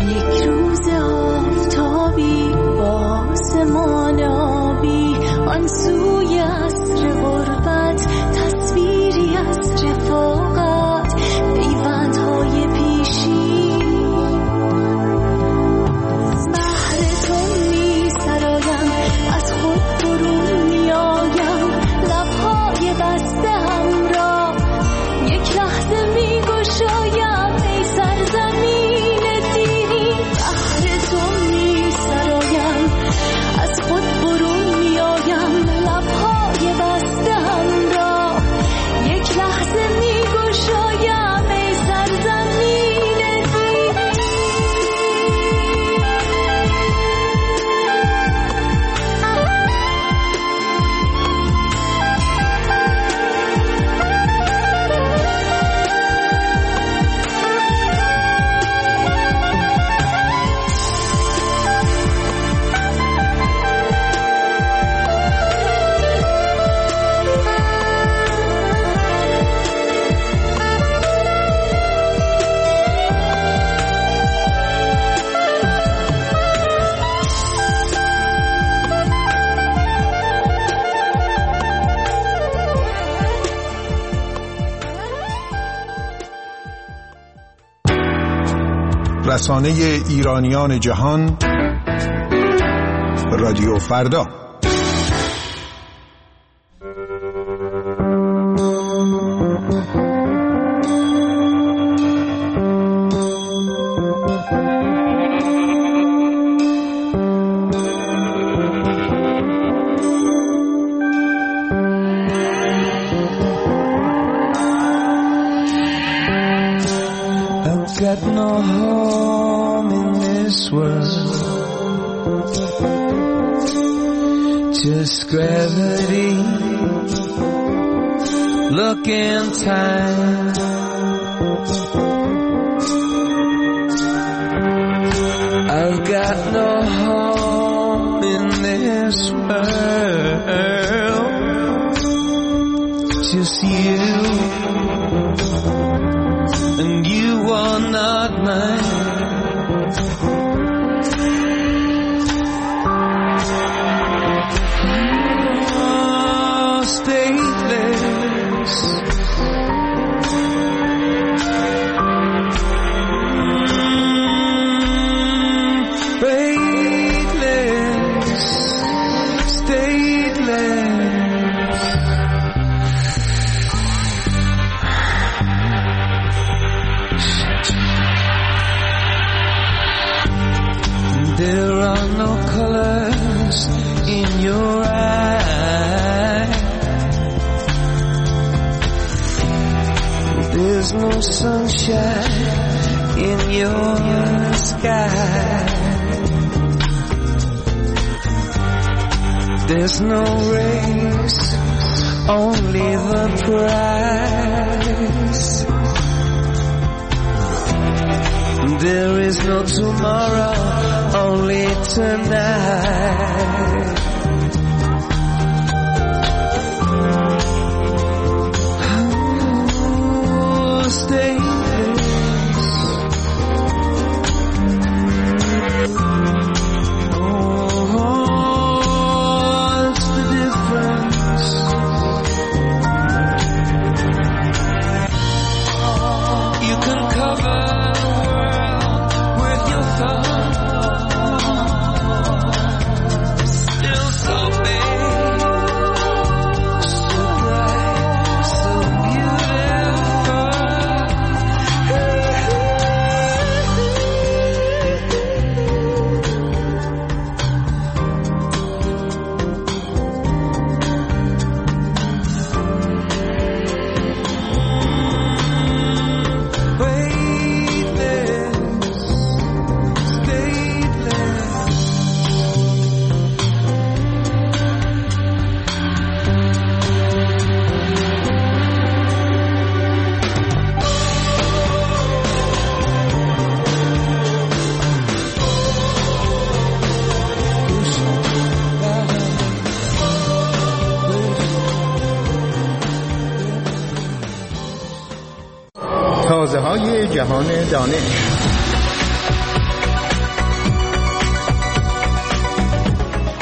یک روز آفتابی با آسمان آبی، آن سوی عصر غربت تصویری از رفاقت، پیوندهای پیشی بهر تو می سرایم، از خود برون می آیم، لبهای بسته همراه یک لحظه می گشایم، ای سرزمین دیرین بهر تو می سرایم، از خود برون می آیم، لبهای بسته همراه یک لحظه می گشایم، ای سرزمین دیرین. رسانه ایرانیان جهان، رادیو فردا. Got no home in this world, just gravity. Look in time, I've got no home in this world, just you. And you are not mine. Oh, stateless. Stateless. Stateless. There are no colors in your eyes. There's no sunshine in your sky. There's no race, only the prize. There is no tomorrow, only tonight. Oh, stateless. Oh, what's the difference? You can cover still so big, so bright, so تازه‌های جهان دانش.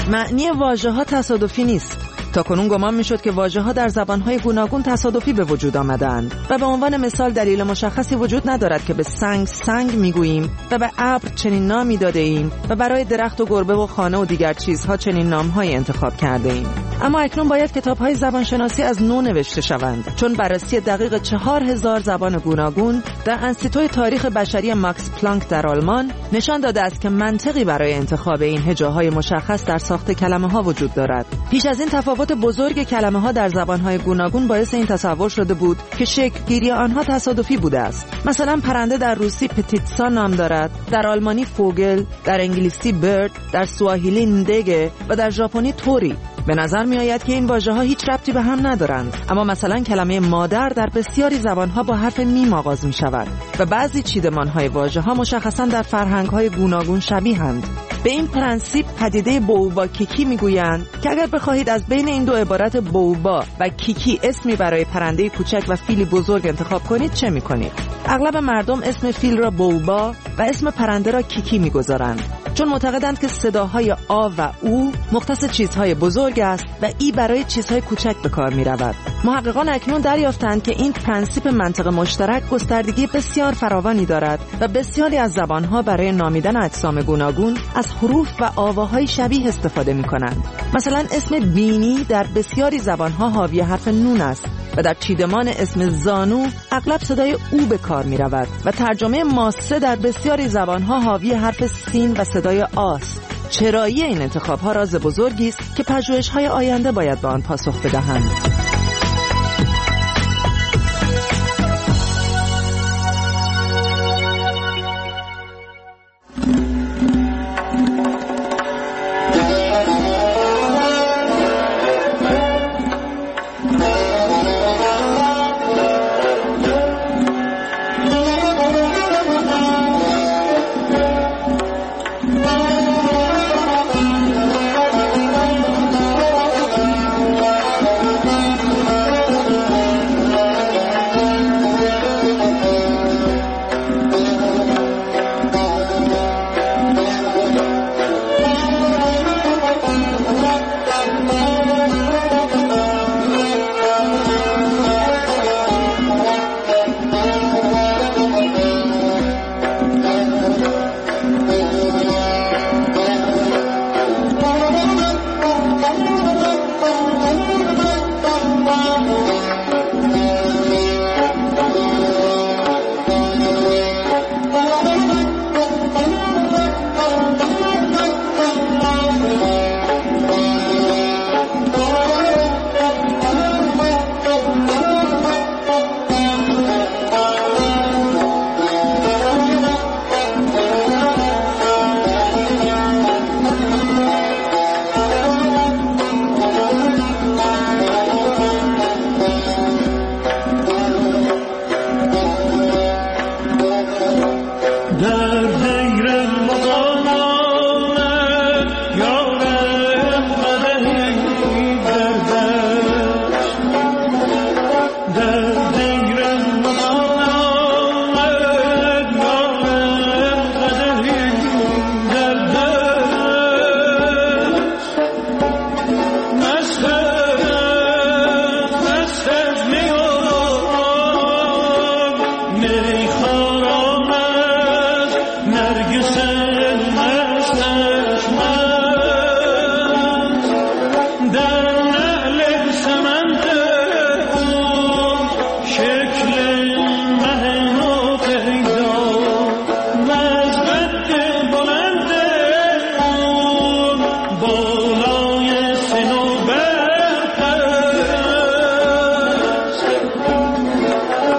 معنی واژه‌ها تصادفی نیست. تاکنون گمان میشد که واژه‌ها در زبان‌های گوناگون تصادفی به وجود آمدند و به عنوان مثال دلیل مشخصی وجود ندارد که به سنگ میگوییم و به ابر چنین نامی داده ایم و برای درخت و گربه و خانه و دیگر چیزها چنین نام‌هایی انتخاب کرده ایم. اما اکنون باید کتاب‌های زبانشناسی از نو نوشته شوند، چون بررسی دقیق 4000 زبان گوناگون در انستیتوی تاریخ بشری ماکس پلانک در آلمان نشان داده است که منطقی برای انتخاب این هجاهای مشخص در ساخت کلمه‌ها وجود دارد. پیش از این تفاوت بزرگ کلمه‌ها در زبان‌های گوناگون باعث این تصور شده بود که شکل‌گیری آنها تصادفی بوده است. مثلا پرنده در روسی پتیتسا نام دارد، در آلمانی فوگل، در انگلیسی برد، در سواحیلی ندگه و در ژاپنی توری. به نظر می آید که این واژه‌ها هیچ ربطی به هم ندارند، اما مثلا کلمه مادر در بسیاری زبان‌ها با حرف میم آغاز می شود و بعضی چیدمان‌های واژه‌ها مشخصاً در فرهنگ‌های گوناگون شبیه‌اند. به این پرنسیپ پدیده بوبا کیکی میگویند که اگر بخواهید از بین این دو عبارت بوبا و کیکی اسمی برای پرنده کوچک و فیلی بزرگ انتخاب کنید چه می‌کنید؟ اغلب مردم اسم فیل را بوبا و اسم پرنده را کیکی می‌گذارند، چون معتقدند که صداهای آ و او مختص چیزهای بزرگ است و ای برای چیزهای کوچک به کار می‌رود. محققان اکنون دریافتند که این پرنسیپ منطق مشترک گستردگی بسیار فراوانی دارد و بسیاری از زبان‌ها برای نامیدن اجسام گوناگون از حروف و آواهای شبیه استفاده می‌کنند. مثلا اسم بینی در بسیاری زبان‌ها حاوی حرف نون است و در چیدمان اسم زانو اغلب صدای او به کار می‌رود و ترجمه ماسه در بسیاری زبان‌ها حاوی حرف سین و صدای آست. چرایی این انتخاب‌ها راز بزرگی است که پژوهش‌های آینده باید به آن پاسخ بدهند.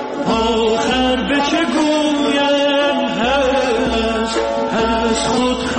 خود